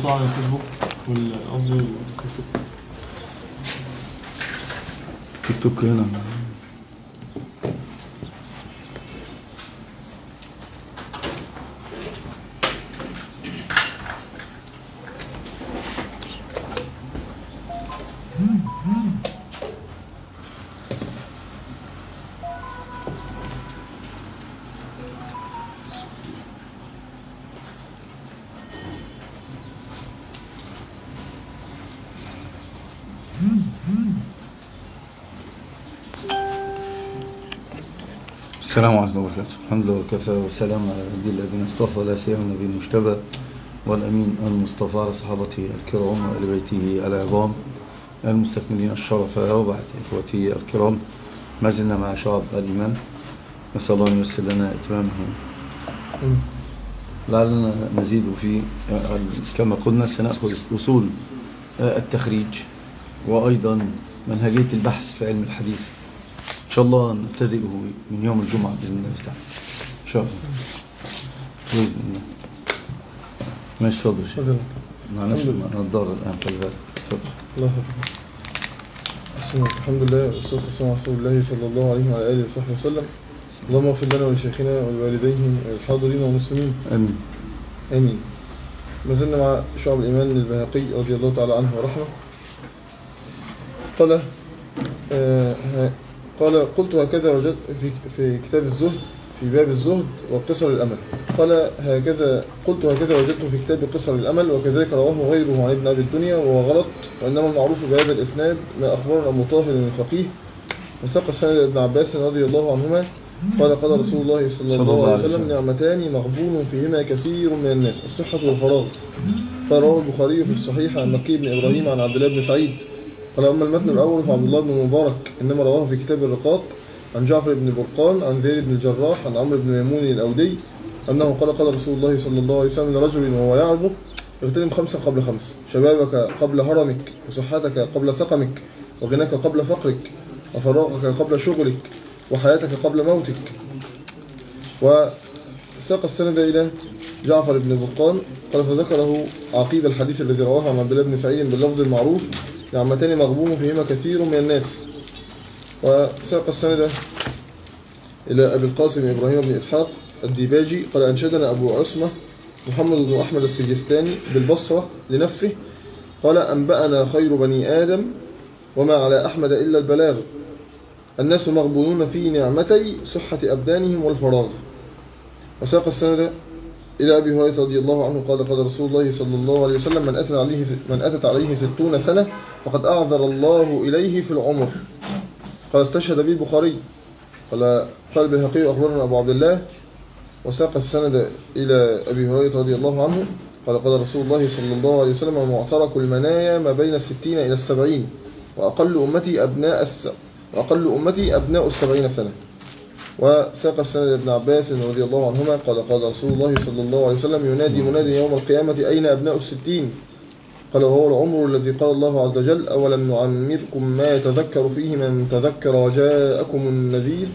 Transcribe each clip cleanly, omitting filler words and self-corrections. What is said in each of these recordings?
بوستوا على الفيسبوك قصدي تيك توك هنا. السلام عليكم ورحمة الله وبركاته. الحمد لله وكفى والسلام على نبي الذين اصطفى لا سيما النبي المجتبى والأمين المصطفى على صحابته الكرام وآل بيته العظام المستكملين الشرف. وبعد إخوتي الكرام، ما زلنا مع شعب الإيمان، نسأل الله أن ييسر لنا إتمامه لعلنا نزيد فيه. كما قلنا سنأخذ أصول التخريج وأيضا منهجية البحث في علم الحديث، إن شاء الله نبتدئه من يوم الجمعة بإذن الله تعالى إن شاء الله بإذن الله. ماشي، تفضل شيخ. معلش نضار الآن، خلي بالك. تفضل. الله يحفظك. الحمد لله والصلاة والسلام على رسول الله صلى الله عليه وعلى آله وصحبه وسلم. اللهم اغفر لنا ولشيخنا ولوالديه والحاضرين والمسلمين. آمين آمين. ما زلنا مع شعب الإيمان للبيهقي رضي الله تعالى عنه ورحمه. قال قلت هكذا وجدت في كتاب الزهد في باب الزهد وقصر الأمل. قال قلت هكذا وجدت في كتاب قصر الأمل، وكذلك رواه غيره عن ابن أبي الدنيا وهو غلط، وإنما المعروف بهذا الإسناد ما أخبرنا أبو طاهر الفقيه وساق السند ابن عباس رضي الله عنهما قال قال رسول الله صلى الله عليه وسلم: نعمتان مغبون فيهما كثير من الناس، الصحة والفراغ. قال رواه البخاري في الصحيح عن مكي بن إبراهيم عن عبد الله بن سعيد. قال أما المتن الأول فعبد الله بن مبارك إنما رواه في كتاب الرقاق عن جعفر بن برقان عن زيد بن الجراح عن عمرو بن ميمون الأودي أنه قال قال رسول الله صلى الله عليه وسلم لرجل وهو يعظه: اغتنم 5 قبل 5، شبابك قبل هرمك، وصحتك قبل سقمك، وغناك قبل فقرك، وفراغك قبل شغلك، وحياتك قبل موتك. وساق السند إلى جعفر بن برقان قال فذكره عقيب الحديث الذي رواه عن عبد الله بن سعيد باللفظ المعروف: نعمتان مغبون فيهما كثير من الناس. وساق السند إلى أبي القاسم إبراهيم بن إسحاق الديباجي قال أنشدنا أبو عصمة محمد بن أحمد السجستاني بالبصرة لنفسه قال أنبأنا خير بني آدم وما على أحمد إلا البلاغ، الناس مغبونون في نعمتي صحة أبدانهم والفراغ. وساق السند إلى أبي هريرة رضي الله عنه قال قال رسول الله صلى الله عليه وسلم: من أتت عليه 60 سنة فقد أعذر الله إليه في العمر. قال استشهد به البخاري. قال البيهقي أخبرنا أبو عبد الله. وساق السند إلى أبي هريرة رضي الله عنه قال قال رسول الله صلى الله عليه وسلم: معترك المنايا ما بين 60 إلى 70، وأقل أمتي أبناء 70 سنة. وساق السند ابن عباس رضي الله عنهما قال قال رسول الله صلى الله عليه وسلم: ينادي منادي يوم القيامة: أين أبناء 60؟ قال: وهو العمر الذي قال الله عز وجل: أولم نعمركم ما يتذكر فيه من تذكر وجاءكم النذير.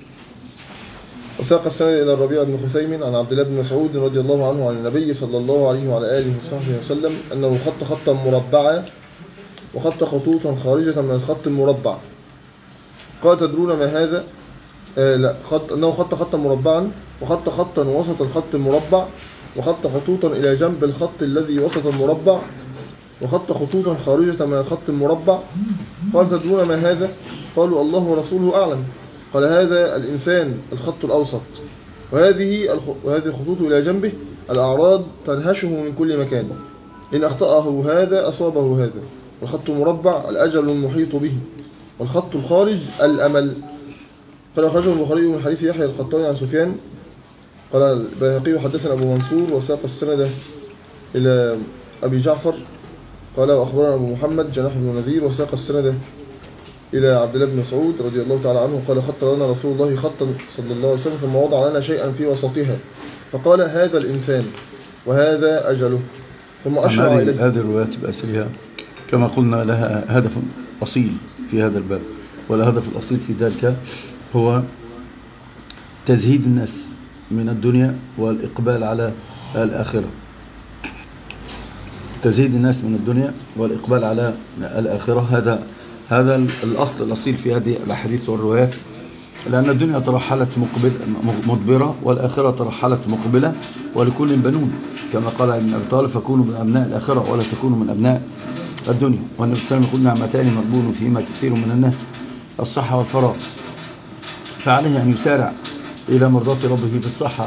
وساق السند إلى الربيع بن خثيم عن عبد الله بن مسعود رضي الله عنه عن النبي صلى الله عليه وعلى آله وصحبه وسلم أنه خط خطا مربعا وخط خطوطا خارجة من الخط المربع. قال: تدرون ما هذا؟ أنه خط خطا مربعا وخط خطا وسط الخط المربع وخط خطوطا إلى جنب الخط الذي وسط المربع وخط خطوطا خارجة من الخط المربع. قال: تدرون ما هذا؟ قالوا: الله ورسوله أعلم. قال: هذا الإنسان الخط الأوسط، وهذه الخطوط إلى جنبه الأعراض تنهشه من كل مكان، إن أخطأه هذا أصابه هذا. والخط المربع الأجل المحيط به، والخط الخارج الأمل. قال: أخرجه البخاري من حديث يحيى القطاني عن سفيان. قال البيهقي: حدثنا أبو منصور. وساق السند إلى أبي جعفر قال: وأخبرنا أبو محمد جناح بن نذير. وساق السند إلى عبد الله بن مسعود رضي الله تعالى عنه قال: خط لنا رسول الله خطا صلى الله عليه وسلم ثم وضع لنا شيئا في وسطها فقال: هذا الإنسان وهذا أجله، ثم أشرع إليه. هذه الروايات بأسرها كما قلنا لها هدف أصيل في هذا الباب، والهدف الأصيل في ذلك هو تزهيد الناس من الدنيا والإقبال على الآخرة. تزهيد الناس من الدنيا والإقبال على الآخرة. هذا الأصل الأصيل في هذه الأحاديث والروايات، لأن الدنيا ترحلت مدبرة والآخرة ترحلت مقبلة، ولكل بنون كما قال ابن أبي طالب: فكونوا من أبناء الآخرة ولا تكونوا من أبناء الدنيا. والنبي صلى الله عليه وسلم يقول: نعمتان مغبون فيهما كثير من الناس، الصحة والفراغ. فعليه أن يسارع إلى مرضاة ربه في الصحة،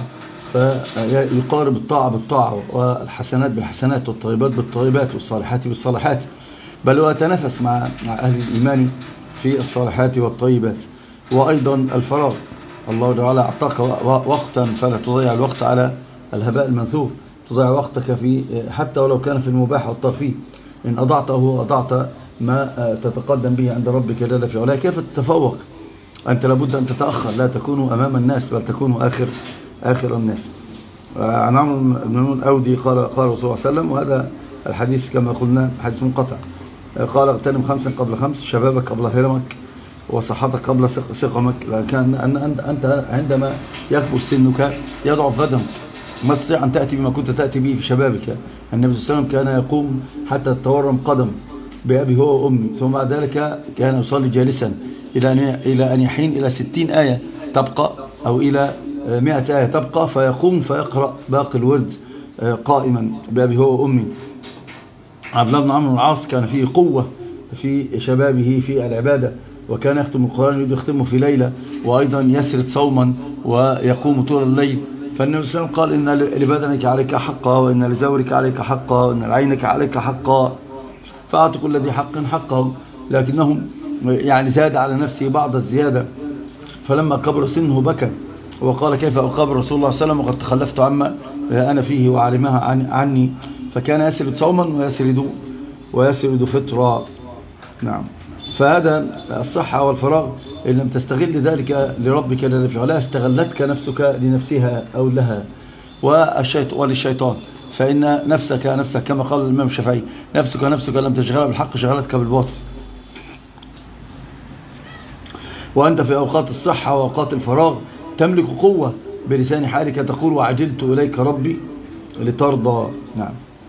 فيقارب الطاعة بالطاعة والحسنات بالحسنات والطيبات بالطيبات والصالحات بالصالحات، بل ويتنافس مع أهل الإيمان في الصالحات والطيبات. وأيضا الفراغ، الله تعالى أعطاك وقتا فلا تضيع الوقت على الهباء المنثور، تضيع وقتك في حتى ولو كان في المباح والترفيه. إن أضعته أضعت ما تتقدم به عند ربك جل في علاه. كيف تتفوق؟ أنت لابد أن تتأخر، لا تكونوا أمام الناس بل تكونوا آخر الناس. عن عمرو بن منون أودي قال رسول الله صلى الله عليه وسلم، وهذا الحديث كما قلنا حديث منقطع، قال: اغتنم 5 قبل 5، شبابك قبل هرمك، وصحتك قبل سقمك. لكن أنت عندما يكبر سنك يضعف بدنك، ما تستطيع أن تأتي بما كنت تأتي به في شبابك. النبي صلى الله عليه وسلم كان يقوم حتى تتورم قدم بأبي هو وأمي، ثم بعد ذلك كان يصلي جالسا إلى أن يحين إلى 60 آية تبقى، أو إلى 100 آية تبقى، فيقوم فيقرأ باقي الورد قائما بأبي هو وأمي. عبد الله بن عمرو بن العاص كان فيه قوة في شبابه في العبادة، وكان يختم القرآن يريد يختمه في ليلة، وأيضا يسرد صوما ويقوم طول الليل. فالنبي صلى الله عليه وسلم قال: إن لبدنك عليك حقا، وإن لزورك عليك حقا، وإن لعينك عليك حقا، فأعطوا كل ذي حق حقه. لكنهم يعني زاد على نفسه بعض الزيادة، فلما كبر سنه بكى وقال: كيف أقابل رسول الله صلى الله عليه وسلم وقد تخلفت عما أنا فيه وعلمها عني. فكان يسرد صوما ويسرد فطرا. نعم. فهذا الصحة والفراغ، إن لم تستغل ذلك لربك جل في علاه استغلتك نفسك لنفسها أو لها وللشيطان. فإن نفسك كما قال الإمام الشافعي: نفسك لم تشغلها بالحق شغلتك بالباطل. وأنت في أوقات الصحة وأوقات الفراغ تملك قوة، بلسان حالك تقول: وعجلت إليك ربي لترضى. نعم.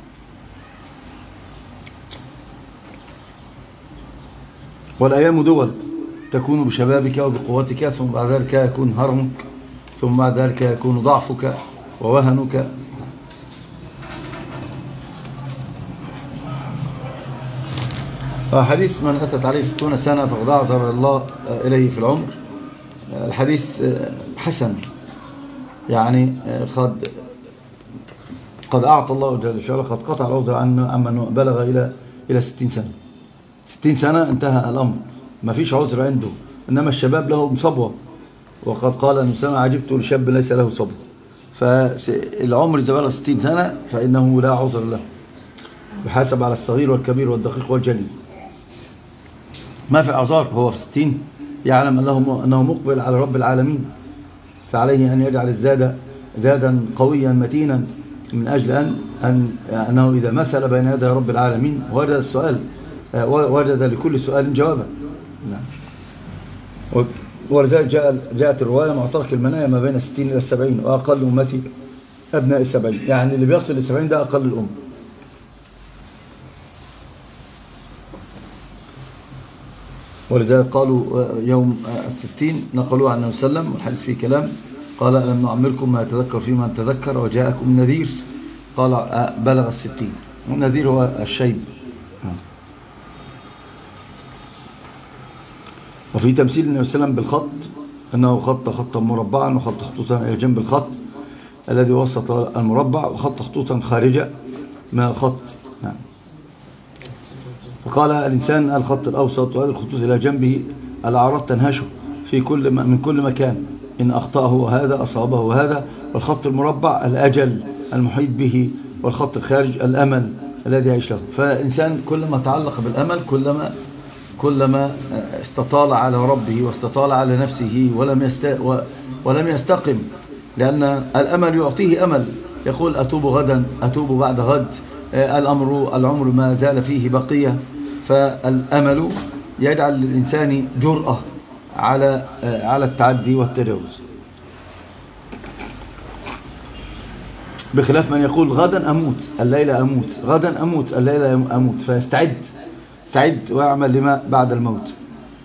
والأيام دول، تكون بشبابك وبقوتك، ثم بعد ذلك يكون هرمك، ثم بعد ذلك يكون ضعفك ووهنك. حديث: من أتت عليه 60 سنة فقد أعذر الله إليه في العمر. الحديث حسن، يعني قد أعطى الله جل وعلا، قد قطع العذر عمن بلغ إلى 60 سنة. 60 سنة انتهى الأمر، ما فيش عذر عنده. إنما الشباب له صبوة، وقد قال النبي صلى الله عليه وسلم: عجبت لشاب ليس له صبوة. فالعمر إذا بلغ 60 سنة فإنه لا عذر له، يحاسب على الصغير والكبير والدقيق والجليل. ما في أعذار، هو في 60 يعلم أنه مقبل على رب العالمين، فعليه أن يجعل الزاد زادا قويا متينا، من أجل أنه إذا مثل بين يدي رب العالمين وجد السؤال، وجد لكل سؤال جوابا. نعم. ولذلك جاءت الرواية: معترك المنايا ما بين 60 إلى 70، وأقل أمتي أبناء 70. يعني اللي بيصل ل 70 ده أقل الأمة. ولذلك قالوا يوم 60 نقلوه عن النبي صلى الله عليه وسلم، والحديث فيه كلام. قال: ألم نعمركم ما يتذكر فيه من تذكر وجاءكم النذير؟ قال: بلغ 60. والنذير هو الشيب. وفي تمثيل النبي صلى الله عليه وسلم بالخط أنه خط خطا مربعا، وخط خطوطا إلى جنب الخط الذي وسط المربع، وخط خطوطا خارجة من الخط. نعم. وقال: الإنسان الخط الأوسط، وهذه الخطوط إلى جنبه الأعراض تنهشه من كل مكان، إن أخطأه هذا أصابه هذا. والخط المربع الأجل المحيط به، والخط الخارج الأمل الذي يعيش له. فالإنسان كلما تعلق بالأمل كلما استطال على ربه واستطال على نفسه ولم يستقم، لأن الأمل يعطيه أمل. يقول: أتوب غدا، أتوب بعد غد، العمر ما زال فيه بقية. فالأمل يجعل للإنسان جرأة على التعدي والتجاوز. بخلاف من يقول غدا أموت الليلة أموت، غدا أموت الليلة أموت، فيستعد ويعمل لما بعد الموت.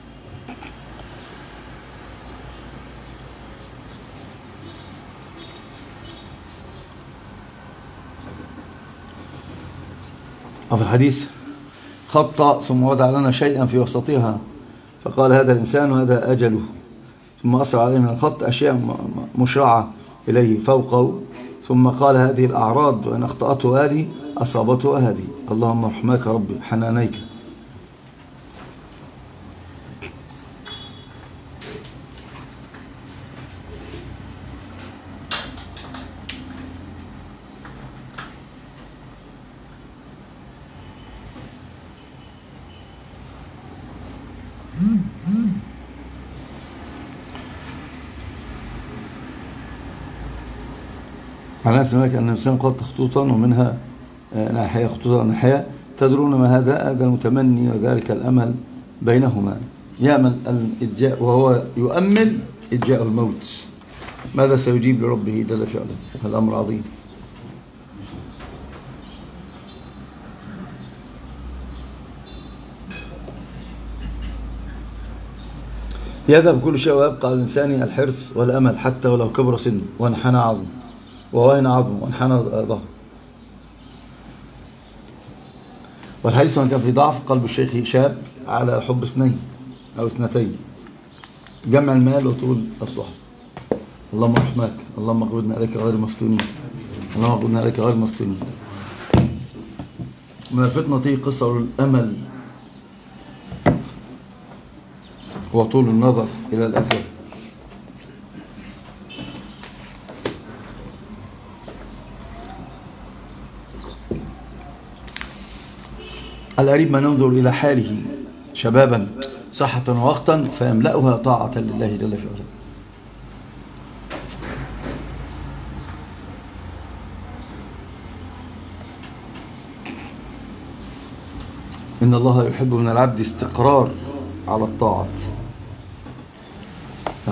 وفي الحديث خط ثم وضع لنا شيئا في وسطها فقال هذا الإنسان وهذا أجله، ثم أسرع عليه من الخط أشياء مشرعة إليه فوقه، ثم قال هذه الأعراض وإن أخطأته هذه أصابته هذه، اللهم رحمك ربي حنانيك. عن أنس مالك أن الإنسان قد خطوطا ومنها ناحية، خطوطا ناحية، تدرون ما هذا المتمني وذلك الأمل بينهما، يأمل الإجاء وهو يؤمل إجاء الموت، ماذا سيجيب لربه جل في علاه، هذا أمر عظيم. يذهب كل شيء ويبقى الإنسان الحرص والأمل حتى ولو كبر سنه وانحنى عظمه ووهن عظمه وانحنى ظهره. والحديث أن كان في ضعف قلب الشيخ شاب على حب اثنين أو اثنتين، جمع المال وطول الصحبة. اللهم رحمك، اللهم اقبضنا عليك غير مفتونين، اللهم اقبضنا عليك غير مفتونين. من الفتنة قصر الأمل وطول النظر إلى الأثر. القريب من ينظر إلى حاله شبابا صحة ووقتا فيملأها طاعة لله جل في علاه. إن الله يحب من العبد استقرار على الطاعات